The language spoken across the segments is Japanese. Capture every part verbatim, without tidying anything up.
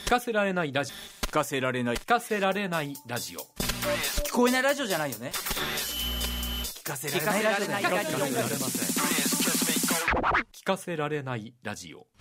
聞かせられないラジオ、 聞かせられない聞かせられないラジオ、 聞こえないラジオじゃないよね。聞かせられないラジオだよ。 聞かせられません。聞かせられないラジオ。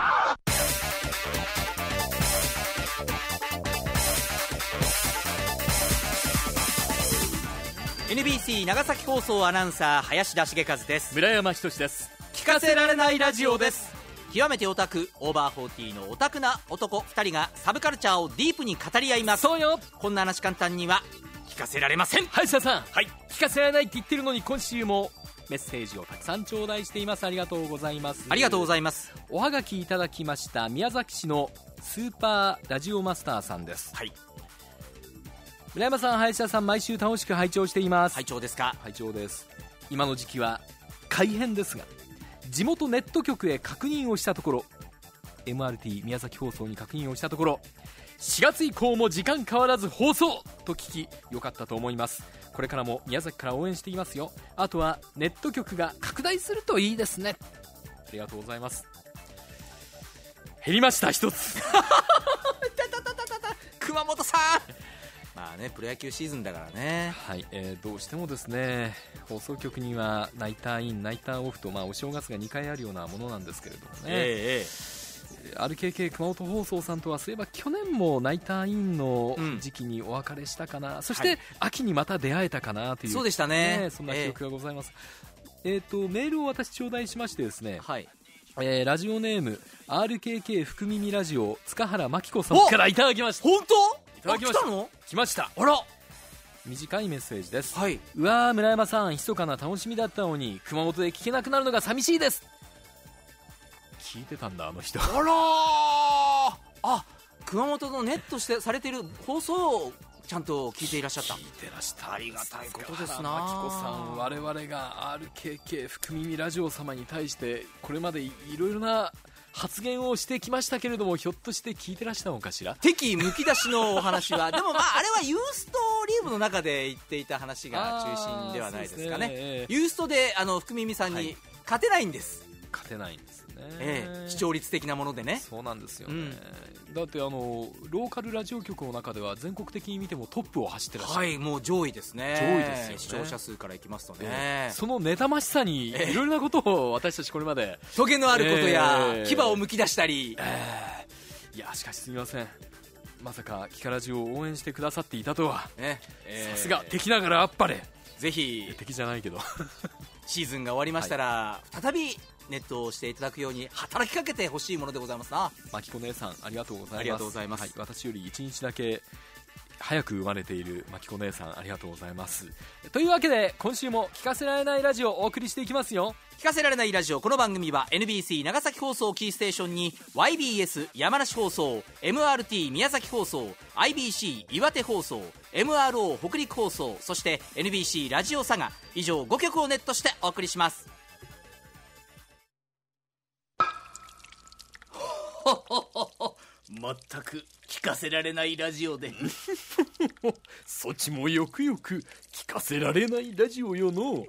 エヌビーシー 長崎放送アナウンサー林田茂和です。 村山仁です。 聞かせられないラジオです。極めてオタク、オーバーフォーティーのオタクな男ふたりがサブカルチャーをディープに語り合います。 そうよ。 こんな話簡単には聞かせられません。 林田さん、 はい、 聞かせられないって言ってるのに今週もメッセージをたくさん頂戴しています。ありがとうございます。 ありがとうございます。 おはがきいただきました宮崎市のスーパーラジオマスターさんです。 はい、 村山さん、林田さん、毎週楽しく拝聴しています。 拝聴ですか。 拝聴です。今の時期は大変ですが、地元ネット局へ確認をしたところ、 エムアールティー 宮崎放送に確認をしたところ、しがつ以降も時間変わらず放送と聞き、よかったと思います。これからも宮崎から応援していますよ。あとはネット局が拡大するといいですね。ありがとうございます。減りました、一つ熊本さん、まあね、プロ野球シーズンだからね。 はい、えー、どうしてもですね、放送局にはナイターインナイターオフと、まあ、お正月がにかいあるようなものなんですけれどもね、 えー、アールケーケー 熊本放送さんとはそういえば去年もナイターインの時期にお別れしたかな、うん、そして秋にまた出会えたかなという、 そうでしたね、 ね、そんな記憶がございます。えーえーとメールを私頂戴しましてですね、 はい、 えー、ラジオネーム アールケーケー 福耳ラジオ塚原真紀子さんからいただきました。 本当？ いただきました。 来たの？ 来ました。 あら、 短いメッセージです。 はい、 うわー、村山さん、密かな楽しみだったのに熊本で聞けなくなるのが寂しいです。聞いてたんだ、あの人。 あらー、あ、熊本のネットしてされている放送をちゃんと聞いていらっしゃった。 聞いてらした。 ありがたいことですな。 真紀子さん、我々が アールケーケー 福耳ラジオ様に対してこれまでいろいろな発言をしてきましたけれども、ひょっとして聞いてらしたのかしら。 敵むき出しのお話はでもまああれはユーストリームの中で言っていた話が中心ではないですかね。 ね、 ユーストであの福耳さんに勝てないんです、はい、 勝てないんですね、 ええ、視聴率的なものでね。 そうなんですよね、うん、だってあのローカルラジオ局の中では全国的に見てもトップを走ってらっしゃる。 はい、もう上位ですね。 上位ですよね、 視聴者数からいきますとね、 えー、その妬ましさにいろいろなことを私たちこれまでトゲのあることや、 えー、 牙をむき出したり、 えー、いやしかしすみません、まさかキカラジを応援してくださっていたとは、ね、えー、さすが敵ながらあっぱれ。 ぜひ敵じゃないけどシーズンが終わりましたら、はい、再びネットをしていただくように働きかけてほしいものでございますな。 まきこ姉さん、ありがとうございます。 ありがとうございます、 はい、私よりいちにちだけ早く生まれているまきこ姉さん、ありがとうございます。というわけで今週も聞かせられないラジオをお送りしていきますよ。 聞かせられないラジオ、この番組は エヌビーシー 長崎放送キーステーションに ワイビーエス 山梨放送、 エムアールティー 宮崎放送、 アイビーシー 岩手放送、 エムアールオー 北陸放送、そして エヌビーシー ラジオ佐賀、以上ごきょくをネットしてお送りします。まったく聞かせられないラジオでそちもよくよく聞かせられないラジオよの。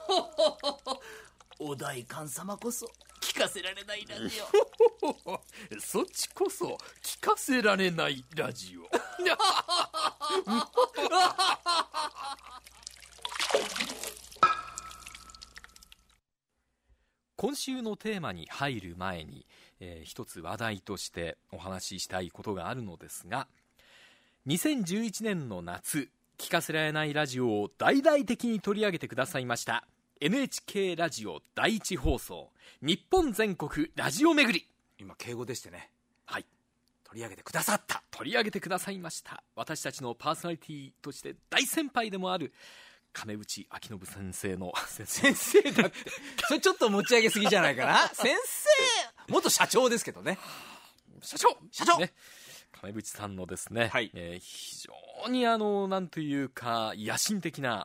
お代官様こそ聞かせられないラジオそっちこそ聞かせられないラジオ今週のテーマに入る前に、えー、一つ話題としてお話ししたいことがあるのですが、にせんじゅういちねんの夏、聞かせられないラジオを大々的に取り上げてくださいました エヌエイチケー ラジオ第一放送日本全国ラジオ巡り、 今敬語でしてね、 はい、 取り上げてくださった取り上げてくださいました私たちのパーソナリティとして大先輩でもある亀渕明信先生の先生先生だってそれちょっと持ち上げすぎじゃないかな先生、元社長ですけどね、 社長社長、 ね、亀渕さんのですね、 はい、 えー、非常にあのなんというか野心的な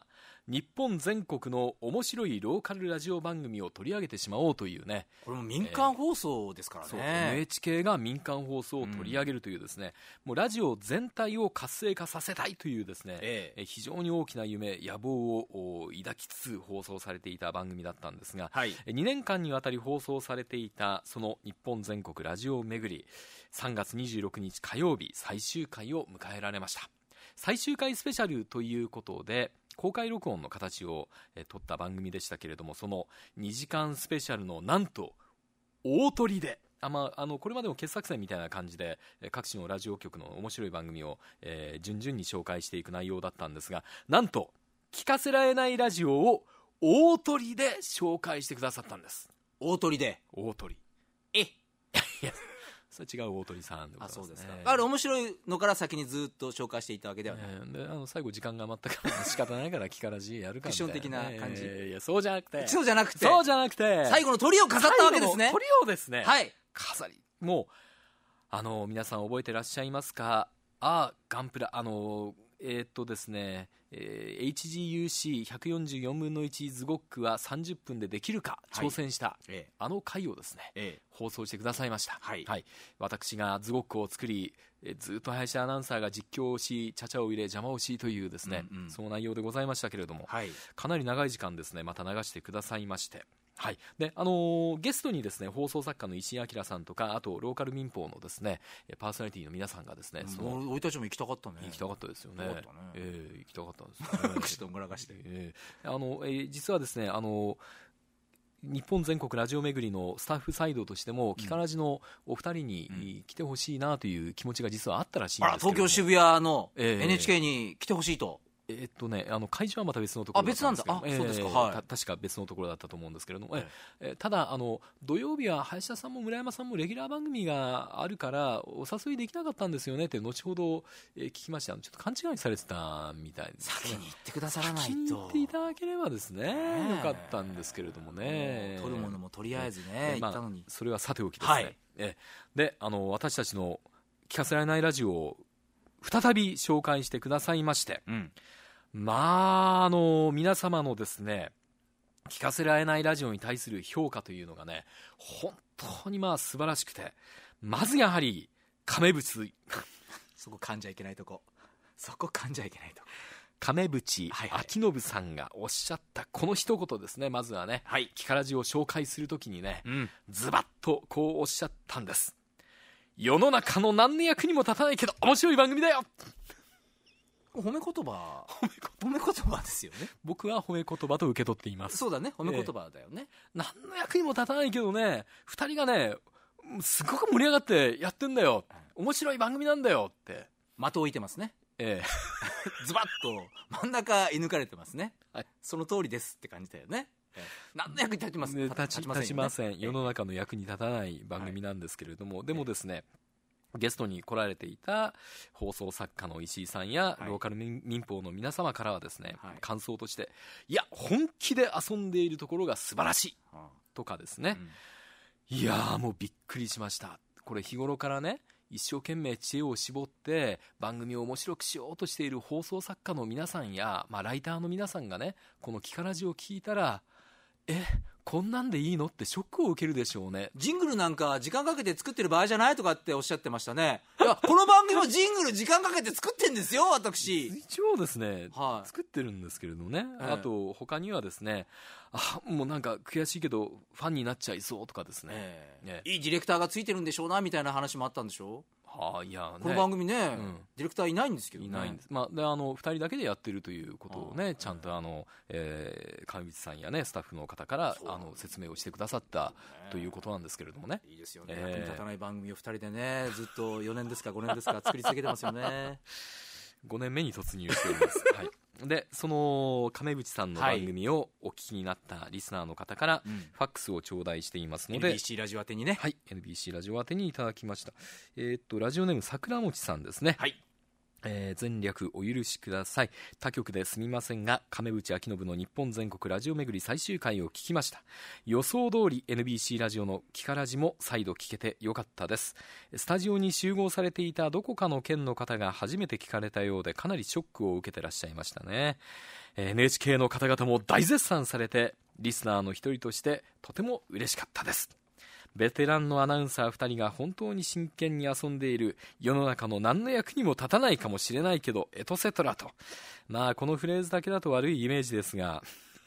日本全国の面白いローカルラジオ番組を取り上げてしまおうというね、 これも民間放送ですからね、 そう エヌエイチケー が民間放送を取り上げるというですね、うん、もうラジオ全体を活性化させたいというですね、ええ、非常に大きな夢野望を抱きつつ放送されていた番組だったんですが、はい、にねんかんにわたり放送されていたその日本全国ラジオ巡り、さんがつにじゅうろくにち火曜日最終回を迎えられました。最終回スペシャルということで公開録音の形をえ取った番組でしたけれども、そのにじかんスペシャルのなんと大トリで、あ、まあ、あのこれまでも傑作選みたいな感じで各地のラジオ局の面白い番組を、えー、順々に紹介していく内容だったんですが、なんと聞かせられないラジオを大トリで紹介してくださったんです。 大トリで大トリ、 えいやそれ違う大鳥さんでございますね。あ、そうですか。 あれ面白いのから先にずっと紹介していたわけではない、 えー、であの最後時間が余ったから仕方ないから聞からじやるかみたいな、 クッション的な感じ、 えー、いやそうじゃなくてそうじゃなくてそうじゃなくて最後の鳥を飾ったわけですね。 鳥をですね、 はい、 飾り、もうあの皆さん覚えてらっしゃいますか。あガンプラ、あのえー、っとですね、えー、エイチジーユーシーひゃくよんじゅうよんぶんのいちズゴックはさんじゅっぷんでできるか挑戦した、はい、ええ、あの回をですね、ええ、放送してくださいました、はいはい、私がズゴックを作り、えー、ずっと林アナウンサーが実況をしちゃちゃを入れ邪魔をしというですね、うんうん、その内容でございましたけれども、はい、かなり長い時間ですねまた流してくださいまして、はい、であのー、ゲストにですね放送作家の石井明さんとか、あとローカル民放のですねパーソナリティの皆さんがですね、その俺たちも行きたかったね。 行きたかったですよね。ね、えー、行きたかったんですよ、ね、 口とんがらかして、 えーあのえー、実はですねあの日本全国ラジオ巡りのスタッフサイドとしても、キカラジのお二人に来てほしいなという気持ちが実はあったらしいんですけど、 あら東京渋谷の エヌエイチケー に来てほしいと、 えーっとね、あの会場はまた別のところだったんですけど、 あ、別なんだ、あ、そうですか、はい、 た確か別のところだったと思うんですけれども、ええただあの土曜日は林田さんも村山さんもレギュラー番組があるからお誘いできなかったんですよねって後ほど、えー、聞きました。ちょっと勘違いされてたみたいです、 ね、先に言ってくださらないと、 先に言っていただければですね、ねよかったんですけれどもね、 取るものもとりあえずね、 まあ、 言ったのにそれはさておきですね、はい、えであの私たちの聞かせられないラジオを再び紹介してくださいまして、うん、まああの皆様のですね聞かせられないラジオに対する評価というのがね本当にまあ素晴らしくて、まずやはり亀渕そこ噛んじゃいけないとこそこ噛んじゃいけないとこ亀渕明信さんがおっしゃったこの一言ですね。まずはね、はい、聞かラジを紹介するときにね、うん、ズバッとこうおっしゃったんです。世の中の何の役にも立たないけど面白い番組だよ。 褒め言葉褒め言葉ですよね。 僕は褒め言葉と受け取っています。 そうだね、褒め言葉だよね、 えー、何の役にも立たないけどねふたりがねすごく盛り上がってやってんだよ、面白い番組なんだよって的を置いてますね。ええズバッと真ん中射抜かれてますね、はい、その通りですって感じだよね。何の役に立ちます、 ね、立ち、立ちません。世の中の役に立たない番組なんですけれども、はい、でもですねゲストに来られていた放送作家の石井さんや、はい、ローカル民放の皆様からはですね、はい、感想としていや本気で遊んでいるところが素晴らしい、はあ、とかですね、うん、いやもうびっくりしました。これ日頃からね一生懸命知恵を絞って番組を面白くしようとしている放送作家の皆さんや、まあ、ライターの皆さんがねこのキカラジを聞いたらえこんなんでいいのってショックを受けるでしょうね。 ジングルなんか時間かけて作ってる場合じゃないとかっておっしゃってましたね。いやこの番組もジングル時間かけて作ってんですよ私。 一応ですね、はい、作ってるんですけれどもね、えー、あと他にはですねあもうなんか悔しいけどファンになっちゃいそうとかですね、えーね、いいディレクターがついてるんでしょうなみたいな話もあったんでしょう。 はあ、いやね、 この番組ね、うん、ディレクターいないんですけどね。 いないんです、まあ、であのふたりだけでやってるということをねちゃんとあの、えー、上口さんやねスタッフの方からあの説明をしてくださったということなんですけれどもね。 いいですよね、えー、役に立たない番組をふたりでねずっとよねんですかごねんですか作り続けてますよねごねんめに突入しております、はいでその亀渕さんの番組をお聞きになったリスナーの方からファックスを頂戴していますので、 エヌビーシー ラジオ宛てにね、 はい エヌビーシー ラジオ宛てにいただきました。えー、っとラジオネーム桜餅さんですね。はいえー、前略お許しください。他局ですみませんが、亀渕明信の日本全国ラジオ巡り最終回を聞きました。予想通り エヌビーシー ラジオのキカラジも再度聞けてよかったです。スタジオに集合されていたどこかの県の方が初めて聞かれたようで、かなりショックを受けてらっしゃいましたね。えー、エヌエイチケー の方々も大絶賛されて、リスナーの一人としてとても嬉しかったです。ベテランのアナウンサーふたりが本当に真剣に遊んでいる、世の中の何の役にも立たないかもしれないけどエトセトラと、まあこのフレーズだけだと悪いイメージですが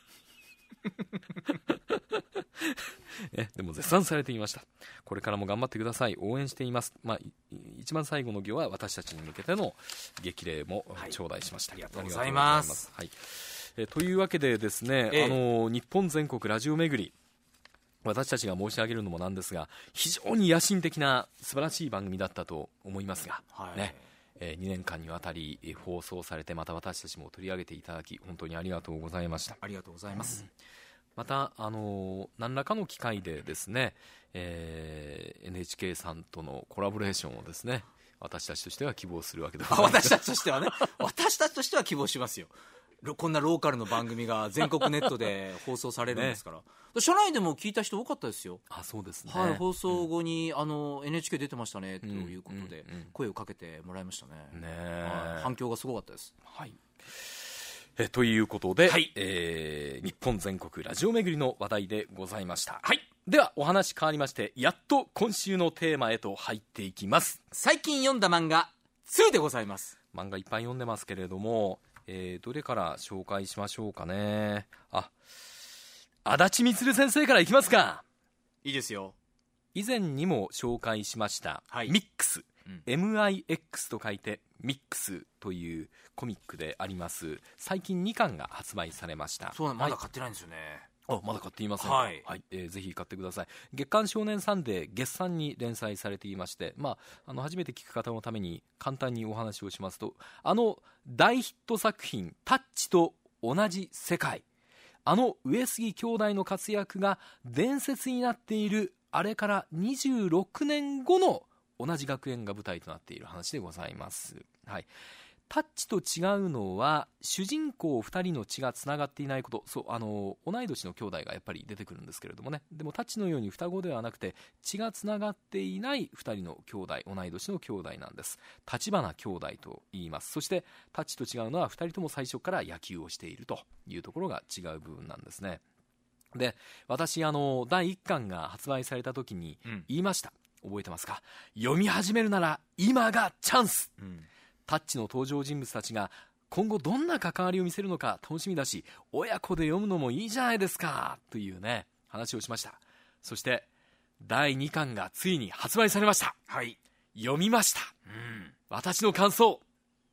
えでも絶賛されていました。これからも頑張ってください、応援しています。まあ一番最後の行は私たちに向けての激励も頂戴しました、 はい、ありがとうございます。 はい、えというわけでですね、ええ、あの日本全国ラジオ巡り、私たちが申し上げるのもなんですが、非常に野心的な素晴らしい番組だったと思いますが、はい、ねえー、にねんかんにわたり放送されて、また私たちも取り上げていただき本当にありがとうございました。 ありがとうございます、うん、 また、あのー、何らかの機会でですね、えー、エヌエイチケー さんとのコラボレーションをですね、私たちとしては希望するわけでございます。 私たちとしてはね私たちとしては希望しますよ。こんなローカルの番組が全国ネットで放送されるんですから、ね、社内でも聞いた人多かったですよ。 あ、そうですね、 はい、放送後に、うん、あの エヌエイチケー 出てましたねということで、うんうんうん、声をかけてもらいましたね。 ね、 はい、反響がすごかったです。 はい、えということで、 はい、 えー、日本全国ラジオ巡りの話題でございました。はい、ではお話変わりまして、やっと今週のテーマへと入っていきます。 最近読んだ漫画にでございます。 漫画いっぱい読んでますけれども、えー、どれから紹介しましょうかね。あ、足立満先生からいきますか。 いいですよ。 以前にも紹介しました、はい、ミックス、うん、エムアイエックス と書いてミックスというコミックであります。最近にかんが発売されました。 そうな、まだ買ってないんですよね。 あ、まだ買っていません。 はい、 はい、えー、ぜひ買ってください。月刊少年サンデー月産に連載されていまして、まあ、あの初めて聞く方のために簡単にお話をしますと、あの大ヒット作品タッチと同じ世界、あの上杉兄弟の活躍が伝説になっている、あれからにじゅうろくねんごの同じ学園が舞台となっている話でございます。はい、タッチと違うのは主人公ふたりの血がつながっていないこと。そう、あの同い年の兄弟がやっぱり出てくるんですけれどもね、でもタッチのように双子ではなくて血がつながっていないふたりの兄弟、同い年の兄弟なんです。立花兄弟と言います。そしてタッチと違うのはふたりとも最初から野球をしているというところが違う部分なんですね。で、私あのだいいっかんが発売された時に言いました、うん、覚えてますか。読み始めるなら今がチャンス、うん、タッチの登場人物たちが今後どんな関わりを見せるのか楽しみだし、親子で読むのもいいじゃないですかというね話をしました。そしてだいにかんがついに発売されました。 はい、 読みました、 うん、 私の感想、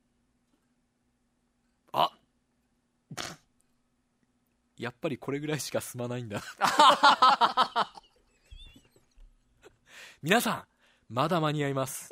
あやっぱりこれぐらいしか進まないんだ皆さんまだ間に合います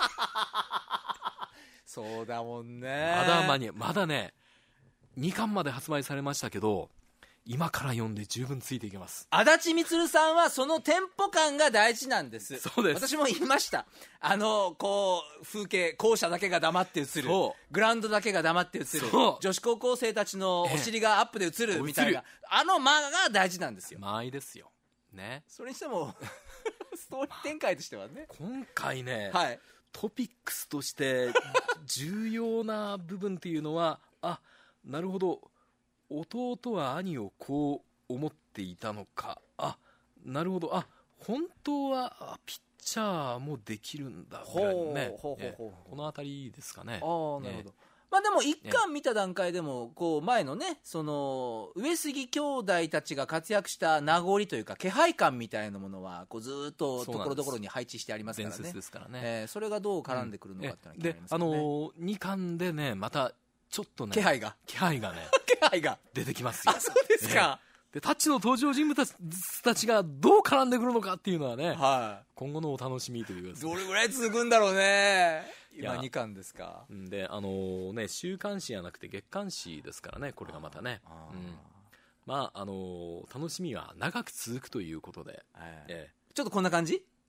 そうだもんね。 まだ間に合う、まだねにかんまで発売されましたけど、今から読んで十分ついていけます。 足立満さんはそのテンポ感が大事なんです。 そうです。 私も言いました。あのこう風景、校舎だけが黙って映る、グラウンドだけが黙って映る、女子高校生たちのお尻がアップで映るみたいな、あの間が大事なんですよ。 間合いですよね。 それにしてもストーリー展開としてはね、 今回ね、 はい、 トピックスとして重要な部分っていうのはあ、なるほど、弟は兄をこう思っていたのか、あ、なるほど、あ、本当はピッチャーもできるんだぐらいのね、このあたりですかね。 ああ、なるほど。まあでも一巻見た段階でもこう前のね、その上杉兄弟たちが活躍した名残というか気配感みたいなものはこうずっとところどころに配置してありますからね。 伝説ですからね、 えー、それがどう絡んでくるのかってのは気になりますよね。 で、あのー、にかんでねまたちょっとね気配が気配がね気配が出てきますよ。 あ、そうですか、 えー、でタッチの登場人物たちがどう絡んでくるのかっていうのはね、 はい、 今後のお楽しみというか、 どれぐらい続くんだろうね。今にかんですか。 で、あのー、ね、週刊誌じゃなくて月刊誌ですからね、これがまたね、あ、うん、まああのー、楽しみは長く続くということで、 えーえー、ちょっとこんな感じ。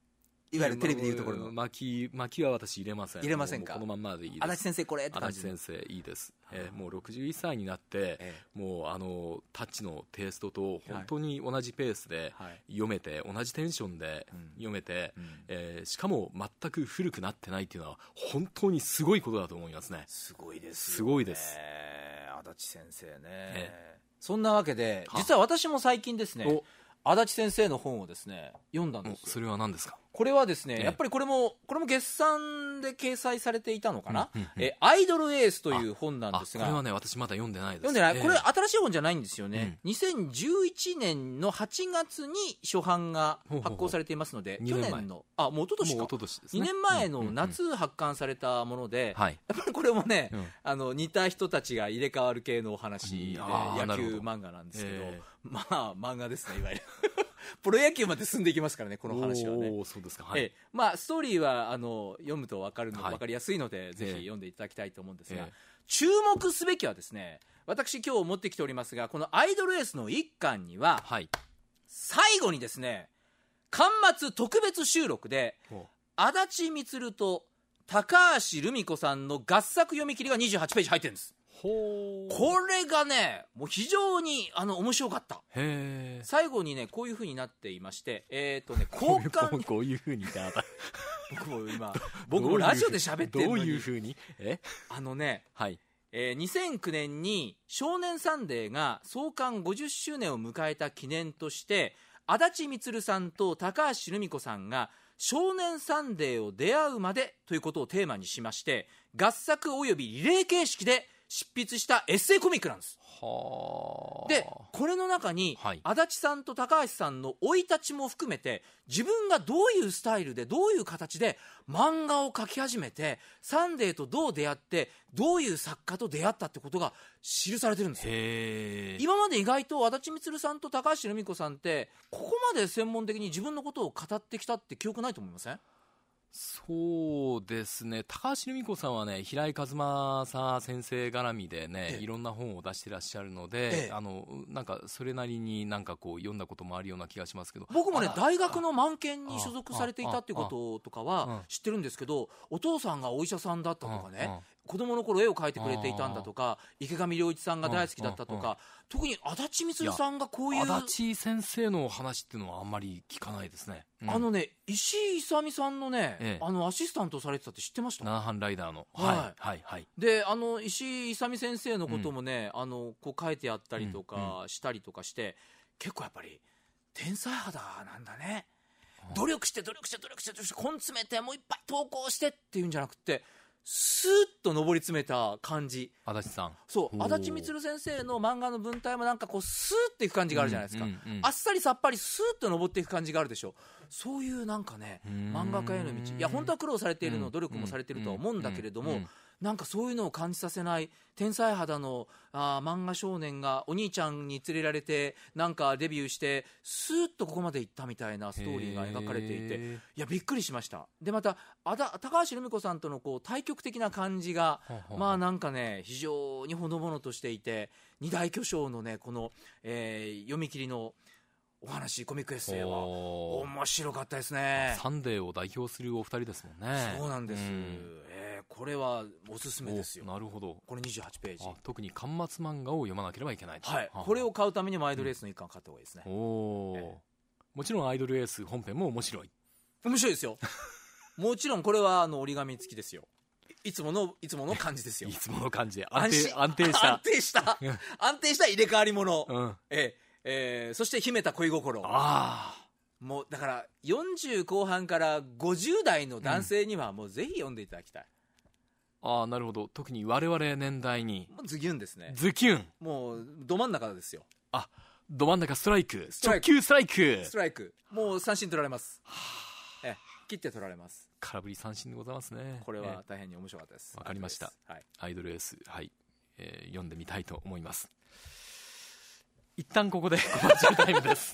いわゆるテレビでいうところの巻き巻きは私入れません。 入れませんか。 このまんまでいいです。 足立先生これって感じ。 足立先生いいです、えー、もうろくじゅういっさいになって、ええ、もうあのタッチのテイストと本当に同じペースで読めて、はい、同じテンションで読めて、うんうん、えー、しかも全く古くなってないっていうのは本当にすごいことだと思いますね。 すごいですよね。 すごいです。 足立先生ね、ええ、そんなわけで実は私も最近ですね、足立先生の本をですね読んだんですよ。 それは何ですか。 これはですね、ええ、やっぱりこれもこれも月産で掲載されていたのかな、うんうんうん、えアイドルエースという本なんですが、 これはね私まだ読んでないです。 読んでない、ええ、これ新しい本じゃないんですよね、うん、にせんじゅういちねんのはちがつに初版が発行されていますので、ほうほうほう去年のあもう一昨年かもう一昨年ですね、 にねんまえの夏発刊されたもので、うんうんうん、やっぱりこれもね、うん、あの似た人たちが入れ替わる系のお話で野球漫画なんですけど、えー、まあ漫画ですねいわゆるプロ野球まで進んでいきますからねこの話はね。 おそうですか、はい、 えまあ、ストーリーはあの読むと分かるの、はい、分かりやすいのでぜひ読んでいただきたいと思うんですが、えー、注目すべきはですね私今日持ってきておりますがこのアイドルエースのいっかんには、はい、最後にですね巻末特別収録で足立満と高橋留美子さんの合作読み切りがにじゅうはちページ入ってるんです。ほこれがねもう非常にあの面白かった。へ最後にねこういう風になっていましてえっ、ー、とね交換こういう風にってあた僕も今僕もラジオで喋ってるのにどういう風にえあのね、はいえー、にせんきゅうねんに少年サンデーが創刊ごじゅっしゅうねんを迎えた記念として足立満さんと高橋留美子さんが少年サンデーを出会うまでということをテーマにしまして合作およびリレー形式で執筆したエッセイコミックなんです。はでこれの中に、はい、足立さんと高橋さんの生い立ちも含めて自分がどういうスタイルでどういう形で漫画を描き始めてサンデーとどう出会ってどういう作家と出会ったってことが記されてるんですよ。へ今まで意外と足立満さんと高橋留美子さんってここまで専門的に自分のことを語ってきたって記憶ないと思いません？ そうですね高橋留美子さんはね平井和正先生絡みでね、ええ、いろんな本を出してらっしゃるので、ええ、あのなんかそれなりになんかこう読んだこともあるような気がしますけど僕もね大学の満研に所属されていたっていうこととかは知ってるんですけどお父さんがお医者さんだったとかね子供の頃絵を描いてくれていたんだとか池上良一さんが大好きだったとか特に足立満さんがこういう足立先生の話っていうのはあんまり聞かないですね、 うん、あのね石井勇さんのね、ええ、あのアシスタントされてたって知ってました？ ナナハンライダーのはいはいはいであの石井勇先生のこともね、うん、あのこう書いてあったりとかしたりとかして、うんうん、結構やっぱり天才肌なんだね、うん、努力して努力して努力して努力して根詰めてもういっぱい投稿してっていうんじゃなくてスーッと上り詰めた感じ。 足立さんそう足立満先生の漫画の文体もなんかこうスーッといく感じがあるじゃないですか、うんうんうん、あっさりさっぱりスーッと上っていく感じがあるでしょ。そういうなんかね漫画家への道いや本当は苦労されているの努力もされているとは思うんだけれども、うんうんうん、なんかそういうのを感じさせない天才肌のあ漫画少年がお兄ちゃんに連れられてなんかデビューしてスーッとここまで行ったみたいなストーリーが描かれていていやびっくりしました。でまたあだ高橋留美子さんとのこう対極的な感じがまあなんかね非常にほのぼのとしていて二大巨匠のねこの、えー、読み切りのお話コミックエッセイは面白かったですね。 サンデーを代表するお二人ですもんね。 そうなんです、うんえー、これはおすすめですよ。 なるほど。 これにじゅうはちページ。 あ特に巻末漫画を読まなければいけないと、 はい、これを買うためにもアイドルエースの一巻を買った方がいいですね、 うんおえー、もちろんアイドルエース本編も面白い面白いですよもちろんこれはあの折り紙付きですよ。いつものいつもの感じですよいつもの感じで安定安定した安定した安定した入れ替わり物、うんえーえー、そして秘めた恋心。あもうだからよんじゅう後半からごじゅう代の男性にはもうぜひ読んでいただきたい、 うん、ああなるほど。特に我々年代にもうズキュンですね。 ズキュンもうど真ん中ですよ。 あど真ん中ストライク直球ストライクストライクもう三振取られますえ切って取られます。 空振り三振でございますね。 これは大変に面白かったです。 わかりました、はい、アイドルエース、はいえー、読んでみたいと思います。一旦ここでコマーシャルタイムです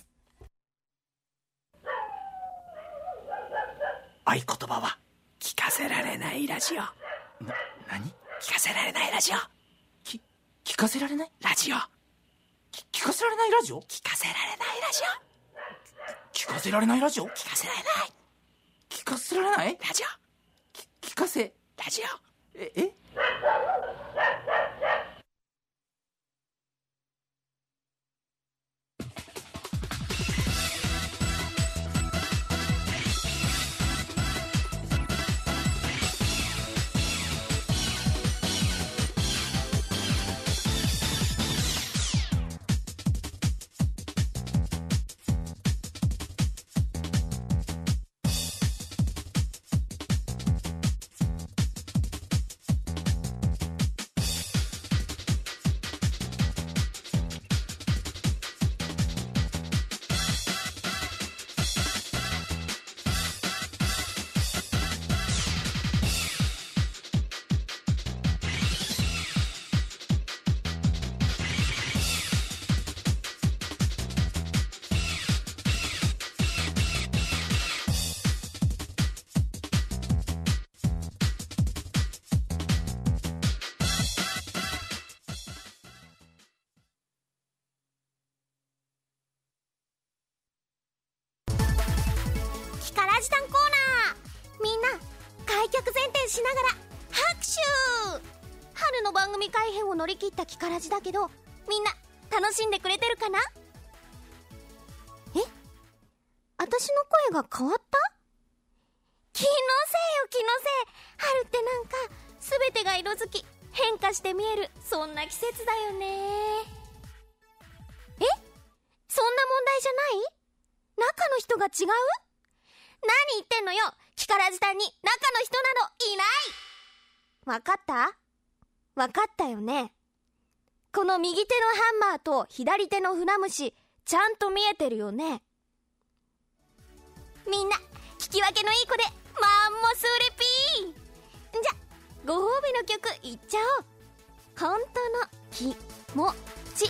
合言葉は聞かせられないラジオ。な、何？聞かせられないラジオ。き、聞かせられないラジオ。き、聞かせられないラジオ。聞かせられないラジオ。聞かせられないラジオ。聞かせられない。聞聞かせられない？ ラジオ聞かせラジオええキカラジタンコーナー、みんな開脚前転しながら拍手。春の番組改編を乗り切ったキカラジだけど、みんな楽しんでくれてるかな？え？私の声が変わった？気のせいよ気のせい。春ってなんか全てが色づき変化して見える、そんな季節だよね。え？そんな問題じゃない？中の人が違う？何言ってんのよ。キカラジタンに中の人などいない。わかった？わかったよね。この右手のハンマーと左手の船虫、ちゃんと見えてるよね。みんな聞き分けのいい子でマンモスレピー。じゃご褒美の曲いっちゃおう。本当の気持ち。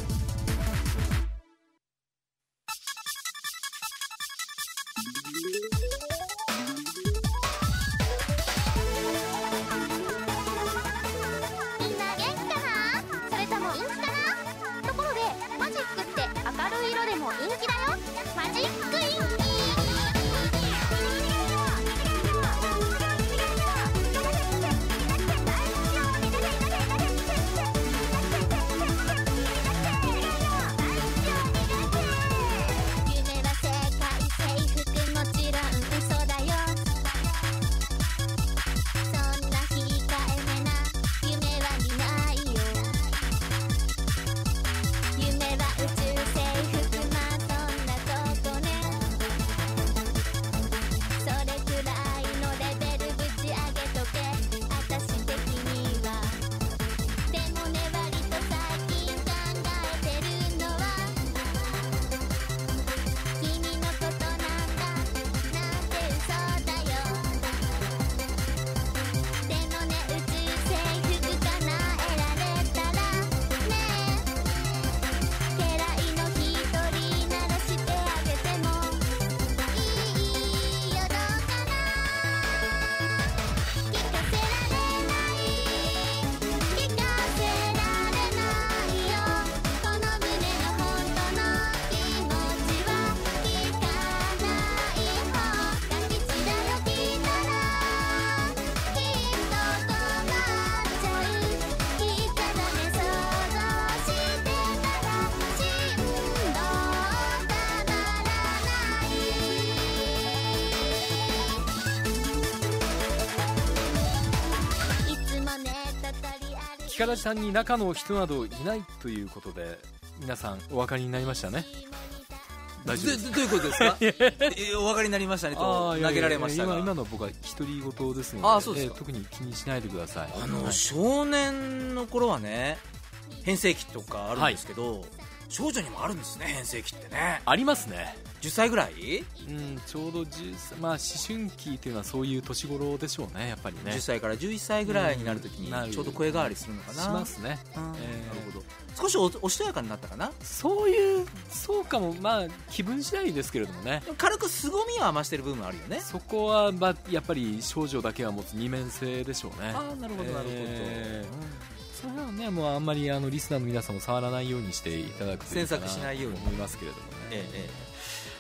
キカラジさんに中の人などいないということで、皆さんお分かりになりましたね。大丈夫ですか？ どういうことですか？えお分かりになりましたねと投げられましたが、 今, 今のは僕は独り言ですので、 あそうですか、 えー、特に気にしないでください。 あの、 はい、 少年の頃はね変声期とかあるんですけど、はい、少女にもあるんですね変声期ってね。 ありますね。 じゅっさいぐらい、 うん、ちょうどじゅっさい、まあ、思春期というのはそういう年頃でしょうね、やっぱりね。 じゅっさいからじゅういっさいぐらいになるときにちょうど声変わりするのかな。 しますね、 うん、えー、なるほど。少し お, おしとやかになったかな。 そういうそうかも、まあ気分次第ですけれどもね。 軽く凄みは増してる部分あるよね。 そこは、まあ、やっぱり少女だけが持つ二面性でしょうね。 ああなるほどなるほど、えーうん、それはねもうあんまりあのリスナーの皆さんも触らないようにしていただくといいかな詮索しないように思いますけれどもね。 ええ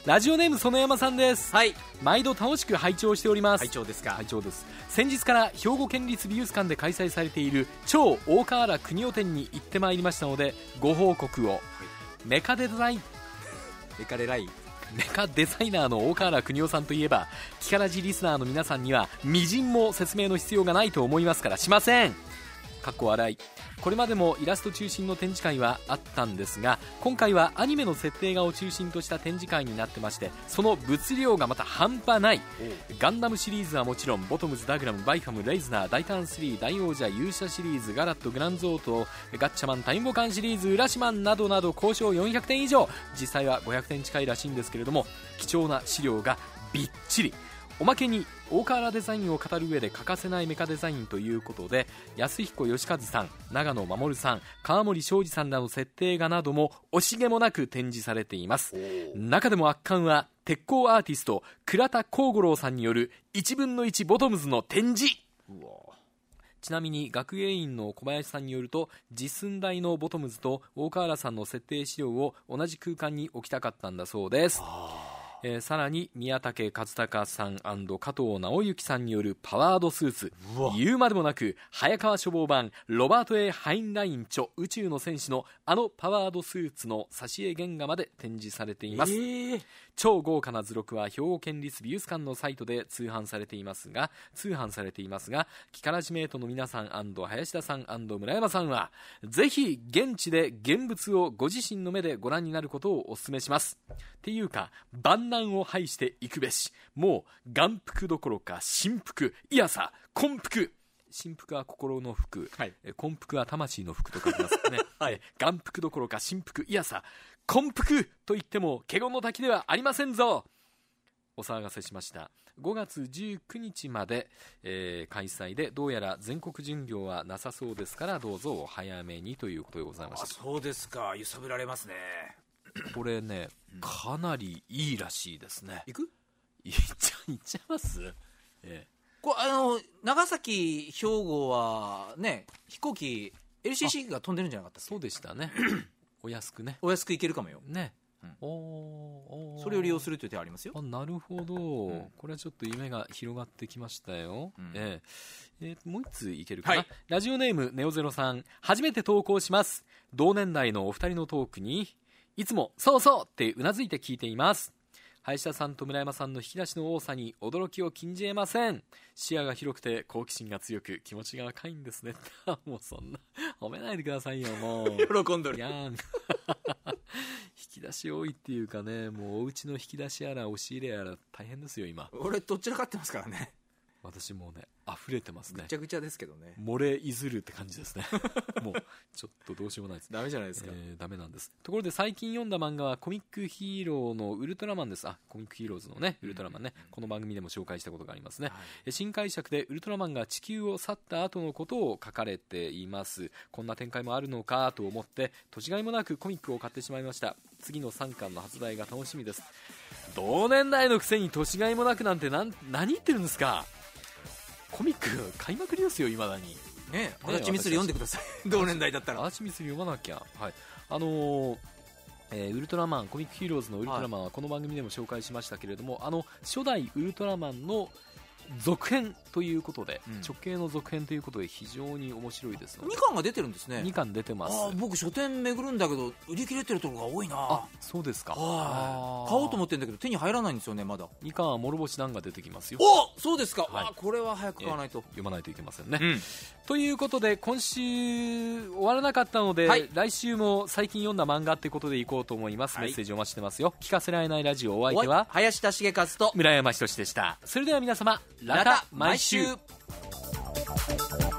ラジオネーム園山さんです。 はい、 毎度楽しく拝聴しております。 会長ですか。 会長です。先日から兵庫県立美術館で開催されている超大河原国夫展に行ってまいりましたのでご報告を、はい、メカデザインメカデライメカデザイナーの大河原国夫さんといえばキカラジリスナーの皆さんにはみじんも説明の必要がないと思いますからしません。かっこ笑い。これまでもイラスト中心の展示会はあったんですが、今回はアニメの設定画を中心とした展示会になってまして、その物量がまた半端ない。ガンダムシリーズはもちろん、ボトムズ、ダグラム、バイファム、レイズナー、大胆スリー、大王者、勇者シリーズ、ガラット、グランゾート、ガッチャマン、タイムボカンシリーズ、ウラシマンなどなど交渉よんひゃくてん以上、実際はごひゃくてん近いらしいんですけれども、貴重な資料がびっちり。おまけに大河原デザインを語る上で欠かせないメカデザインということで、安彦義和さん、長野守さん、川森昌司さんらの設定画なども惜しげもなく展示されています。中でも圧巻は鉄鋼アーティスト倉田幸五郎さんによるいちぶんのいちボトムズの展示。うわ、ちなみに学芸員の小林さんによると、実寸大のボトムズと大河原さんの設定資料を同じ空間に置きたかったんだそうです。えー、さらに宮武和孝さん&加藤直之さんによるパワードスーツ、言うまでもなく早川書房版ロバート A ハインライン著宇宙の戦士のあのパワードスーツの挿絵原画まで展示されています。えー、超豪華な図録は兵庫県立美術館のサイトで通販されていますが通販されていますがキカラジメイトの皆さん&林田さん&村山さんはぜひ現地で現物をご自身の目でご覧になることをお勧めします。っていうか万難を排していくべし。もう眼福どころか心福、いやさ根福。心福は心の福、はい、根福は魂の福と書きますね、はい、眼福どころか心福、いやさ根福といっても華厳の滝ではありませんぞ。お騒がせしました。ごがつじゅうくにちまで、えー、開催で、どうやら全国巡業はなさそうですからどうぞお早めにということでございました。 そうですか、揺さぶられますね。 これね、かなりいいらしいですね。 行く？ 行っちゃ行っちゃいます、ええ、 これあの長崎兵庫はね飛行機 エルシーシー が飛んでるんじゃなかったっけ。 そうでしたねお安くねお安く行けるかもよね、うん、おおそれを利用するという手はありますよ。 あ、なるほど、うん、これはちょっと夢が広がってきましたよ、うん、えええー、もう一ついけるかな、はい、ラジオネームネオゼロさん、初めて投稿します。同年代のお二人のトークにいつもそうそうってうなずいて聞いています。林田さんと村山さんの引き出しの多さに驚きを禁じ得ません。視野が広くて好奇心が強く気持ちが若いんですねもうそんな褒めないでくださいよ、もう喜んどるやん引き出し多いっていうかね、もうお家の引き出しやら押し入れやら大変ですよ今。 俺どっちらかってますからね。 私もうね溢れてますね。 ぐちゃぐちゃですけどね。 漏れいずるって感じですねもうちょっとどうしようもないです。 ダメじゃないですか、 えー、ダメなんです。ところで最近読んだ漫画はコミックヒーローのウルトラマンです。あ、コミックヒーローズのねウルトラマンね、うんうん、この番組でも紹介したことがありますね、はい、新解釈でウルトラマンが地球を去った後のことを書かれています。こんな展開もあるのかと思って土地がいもなくコミックを買ってしまいました。次のさんかんの発売が楽しみです。同年代のくせに土地がいもなくなんて何何言ってるんですか。コミック買いまくりですよ、いまだにね。足立みつり読んでください同年代だったら足立みつり読まなきゃ。はい、あのーえー、ウルトラマンコミックヒーローズのウルトラマンはこの番組でも紹介しましたけれども、はい、あの初代ウルトラマンの続編ということで、うん、直系の続編ということで非常に面白いですので。 にかんが出てるんですね。 にかん出てます。 あ、僕書店巡るんだけど売り切れてるところが多いな。 あ、そうですか。 あ、買おうと思ってるんだけど手に入らないんですよね、まだ。 にかんは諸星団が出てきますよ。 お、そうですか、はい、あ、これは早く買わないと、 えー、読まないといけませんね、 うん、 ということで今週終わらなかったので、はい、来週も最近読んだ漫画ってことでいこうと思います、はい、メッセージお待ちしてますよ。聞かせられないラジオ、お相手は林田茂和と村山仁でした。それでは皆様、また毎週。